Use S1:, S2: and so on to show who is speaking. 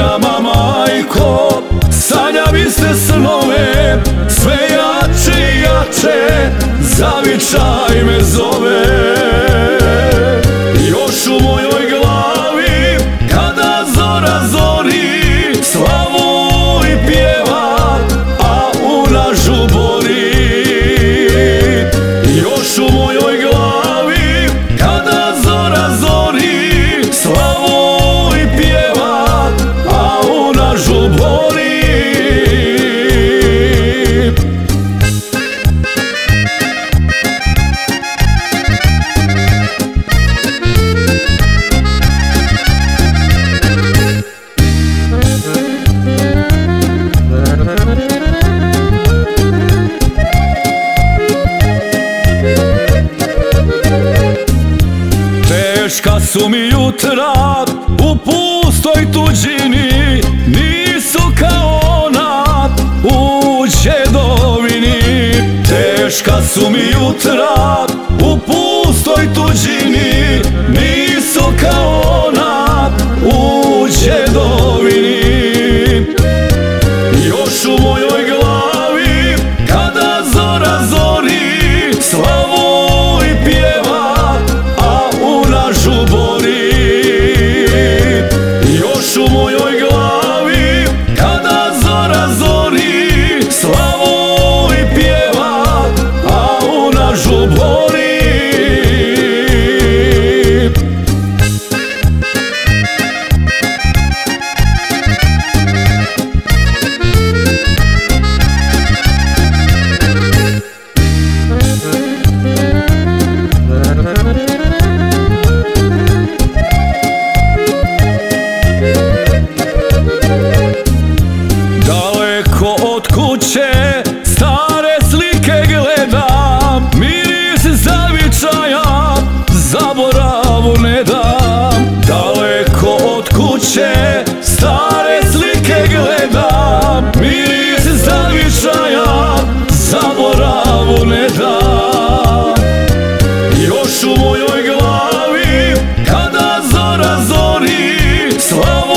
S1: godinama, majko, sanjam iste snove, sve jače i jače, zavičaj me zove. Još u mojoj glavi, kada zora zori, slavu i pjeva, a una žubori. Još u mojoj glavi, kada zora zori, slavu i pjeva, a una žubori. Teška su mi jutra u pustoj tuđini, nisu kao ona u Đedovini. Teška su mi jutra u pustoj tuđini, nisu kao ona u Đedovini. Još u mojoj glavi, kada zora zori, slavu i pjeva, a una žubori. Još u mojoj glavi, kada zora zori, slavu i pjeva, a una žubori. Daleko od kuće stare slike gledam, miris zavičaja zaboravu ne dam. Daleko od kuće stare slike gledam, miris zavičaja zaboravu ne dam. Još u mojoj glavi, kada zora zori, slavu